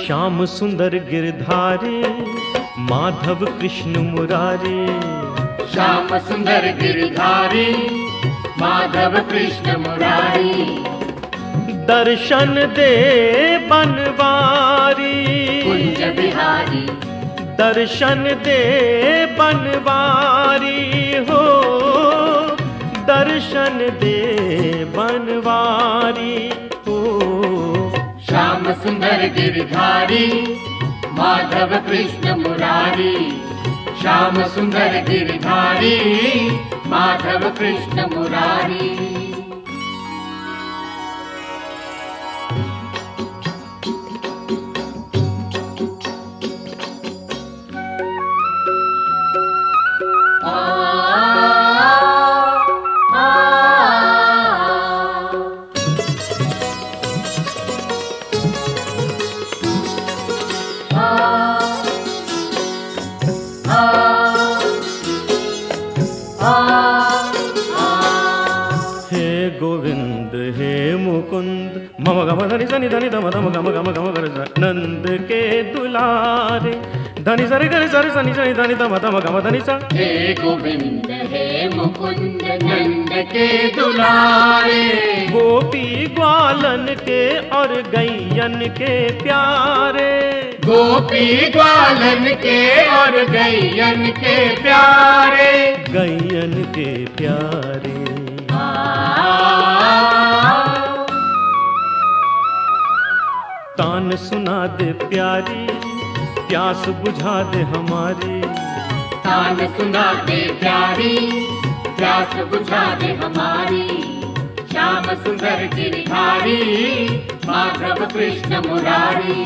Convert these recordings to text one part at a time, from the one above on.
श्याम सुंदर गिरधारी माधव कृष्ण मुरारी। श्याम सुंदर गिरधारी माधव कृष्ण मुरारी। दर्शन दे बनवारी कुंज बिहारी। दर्शन दे बनवारी हो, दर्शन दे बनवारी हो। श्याम सुंदर गिरधारी माधव कृष्ण मुरारी। श्याम सुंदर गिरधारी माधव कृष्ण मुरारी। हे गोविंद हे मुकुंद मम गम धनि सनि धनि धम धम गम गम गम गर नंद के दुलारे। धनि सरि गर सरि सनि सनि धनि धम धम गम धनि सा। हे गोविंद हे मुकुंद नंद के दुलारे। गोपी ग्वालन के और गैयन के प्यारे। गोपी ग्वालन के और गैयन के प्यारे। गैयन के प्यारे। तान सुना दे प्यारी प्यास बुझा दे हमारी। तान सुना दे प्यारी प्यास बुझा दे हमारी। श्याम सुंदर गिरधारी माधव कृष्ण मुरारी।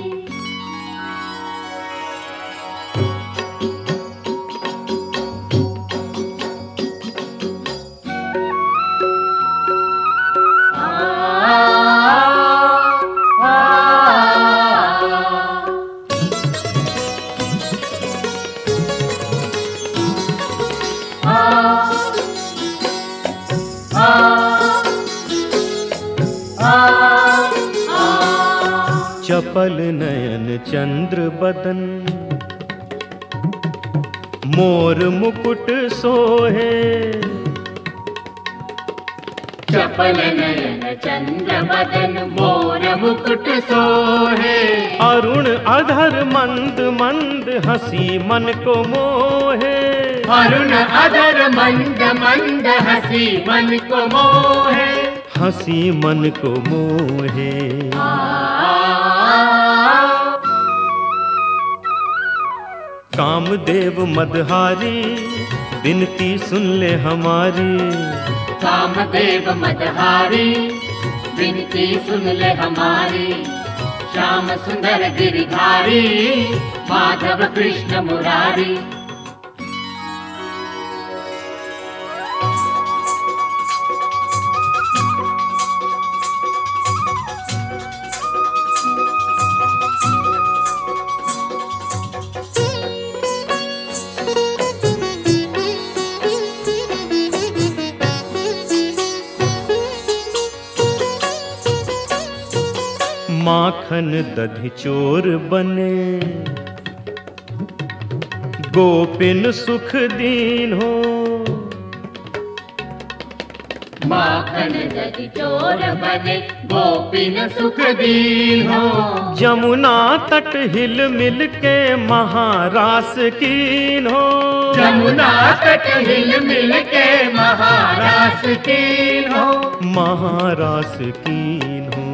चपल नयन चंद्र बदन मोर मुकुट सोहे। चपल नयन चंद्र बदन मोर मुकुट सोहे। अरुण अधर मंद मंद हंसी मन को मोहे। अरुण अधर मंद मंद हंसी मन को मोहे। हंसी मन को मोहे। कामदेव मदहारी बिनती सुन ले हमारी। कामदेव मदहारी बिनती सुन ले हमारी। श्याम सुंदर गिरधारी माधव कृष्ण मुरारी। माखन दधि चोर बने गोपिन सुख दीन हो। माखन दधि चोर बने गोपिन सुख दीन हो। जमुना तट हिल मिल के महारास कीन हो। जमुना तट हिल मिल के महारास कीन हो। महारास कीन हो।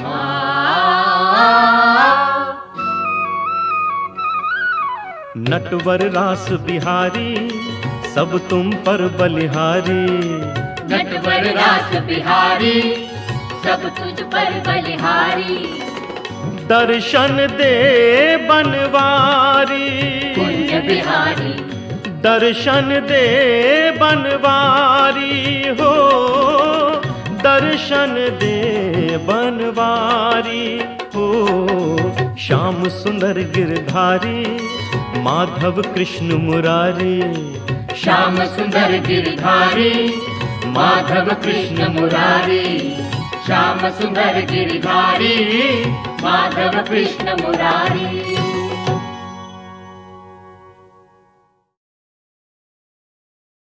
नटवर रास बिहारी सब तुम पर बलिहारी। नटवर रास बिहारी सब तुझ पर बलिहारी। दर्शन दे बनवारी कुंज बिहारी। दर्शन दे बनवारी हो। दर्शन दे बनवारी हो। श्याम सुंदर गिरधारी माधव कृष्ण मुरारी। श्याम सुंदर गिरधारी माधव कृष्ण मुरारी। श्याम सुंदर गिरधारी माधव कृष्ण मुरारी।